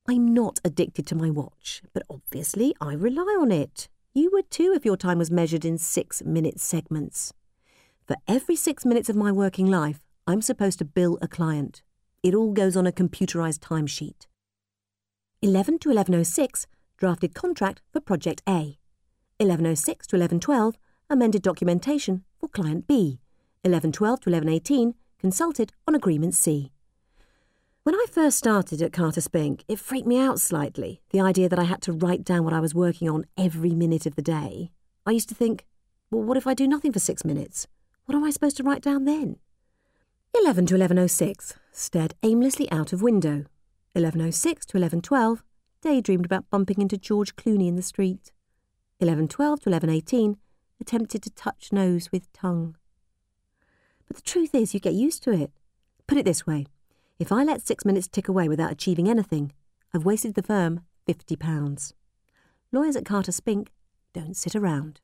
I'm not addicted to my watch, but obviously I rely on it. You would too if your time was measured in 6-minute segments. For every 6 minutes of my working life, I'm supposed to bill a client. It all goes on a computerised timesheet. 11 to 11:06, drafted contract for Project A. 11:06 to 11:12, amended documentation for Client B. 11:12 to 11:18, consulted on Agreement C. When I first started at Carter Spink, it freaked me out slightly, the idea that I had to write down what I was working on every minute of the day. I used to think, well, what if I do nothing for 6 minutes? What am I supposed to write down then? 11 to 11:06, stared aimlessly out of window. 11:06 to 11:12, daydreamed about bumping into George Clooney in the street. 11:12 to 11:18, attempted to touch nose with tongue. But the truth is, you get used to it. Put it this way. If I let 6 minutes tick away without achieving anything, I've wasted the firm £50. Lawyers at Carter Spink don't sit around.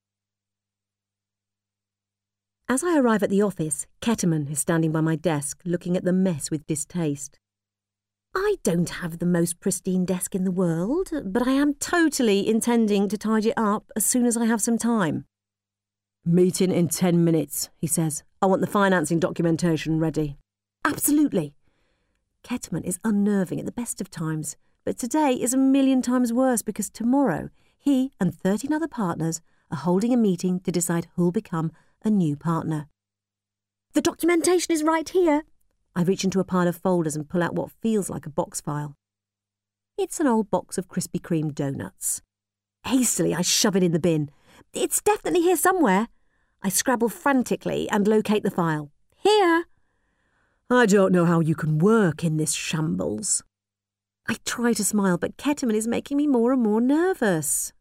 As I arrive at the office, Ketterman is standing by my desk, looking at the mess with distaste. I don't have the most pristine desk in the world, but I am totally intending to tidy it up as soon as I have some time. Meeting in 10 minutes, he says. I want the financing documentation ready. Absolutely. Ketterman is unnerving at the best of times, but today is a million times worse because tomorrow he and 13 other partners are holding a meeting to decide who'll become a new partner. The documentation is right here. I reach into a pile of folders and pull out what feels like a box file. It's an old box of Krispy Kreme donuts. Hastily, I shove it in the bin. It's definitely here somewhere. I scrabble frantically and locate the file. Here! I don't know how you can work in this shambles. I try to smile, but Ketterman is making me more and more nervous.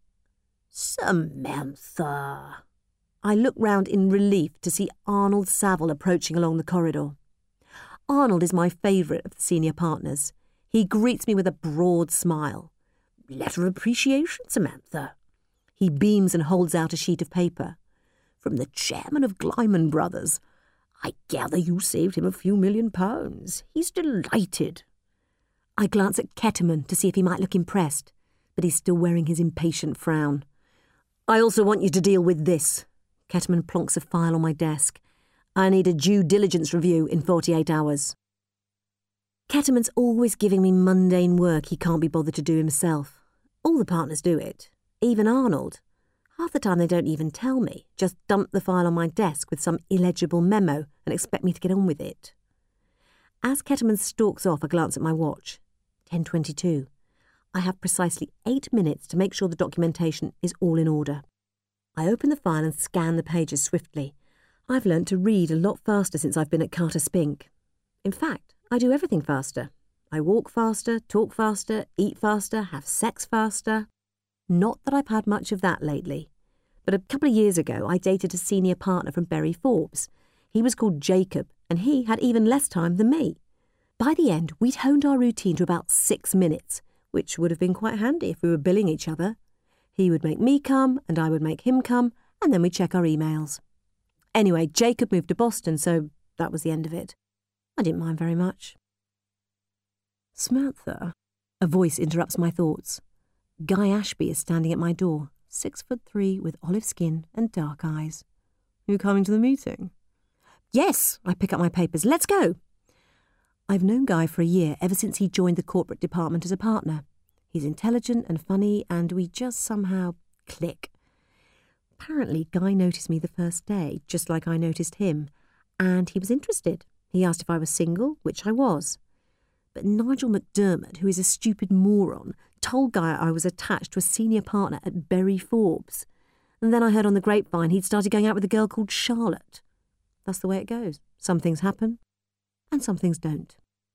Samantha. I look round in relief to see Arnold Saville approaching along the corridor. Arnold is my favourite of the senior partners. He greets me with a broad smile. Letter of appreciation, Samantha. He beams and holds out a sheet of paper. From the chairman of Glyman Brothers. I gather you saved him a few £1,000,000. He's delighted. I glance at Ketterman to see if he might look impressed, but he's still wearing his impatient frown. I also want you to deal with this. Ketterman plonks a file on my desk. I need a due diligence review in 48 hours. Ketterman's always giving me mundane work he can't be bothered to do himself. All the partners do it, even Arnold. Half the time they don't even tell me, just dump the file on my desk with some illegible memo and expect me to get on with it. As Ketterman stalks off, I glance at my watch. 10:22. I have precisely 8 minutes to make sure the documentation is all in order. I open the file and scan the pages swiftly. I've learnt to read a lot faster since I've been at Carter Spink. In fact, I do everything faster. I walk faster, talk faster, eat faster, have sex faster. Not that I've had much of that lately. But a couple of years ago, I dated a senior partner from Berry Forbes. He was called Jacob, and he had even less time than me. By the end, we'd honed our routine to about 6 minutes, which would have been quite handy if we were billing each other. He would make me come, and I would make him come, and then we'd check our emails. Anyway, Jacob moved to Boston, so that was the end of it. I didn't mind very much. Samantha, a voice interrupts my thoughts. Guy Ashby is standing at my door, 6'3" with olive skin and dark eyes. You coming to the meeting? Yes, I pick up my papers. Let's go. I've known Guy for a year, ever since he joined the corporate department as a partner. He's intelligent and funny, and we just somehow click. Apparently, Guy noticed me the first day, just like I noticed him, and he was interested. He asked if I was single, which I was. But Nigel McDermott, who is a stupid moron, told Guy I was attached to a senior partner at Berry Forbes. And then I heard on the grapevine he'd started going out with a girl called Charlotte. That's the way it goes. Some things happen, and some things don't.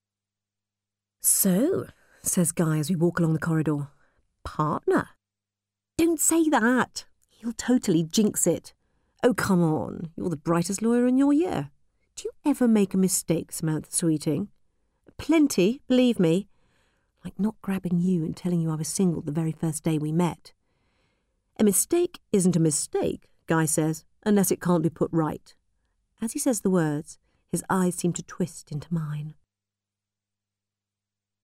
So, says Guy as we walk along the corridor, partner? Don't say that. He'll totally jinx it. Oh, come on. You're the brightest lawyer in your year. Do you ever make a mistake, Samantha Sweeting? Plenty, believe me. Like not grabbing you and telling you I was single the very first day we met. A mistake isn't a mistake, Guy says, unless it can't be put right. As he says the words, his eyes seem to twist into mine.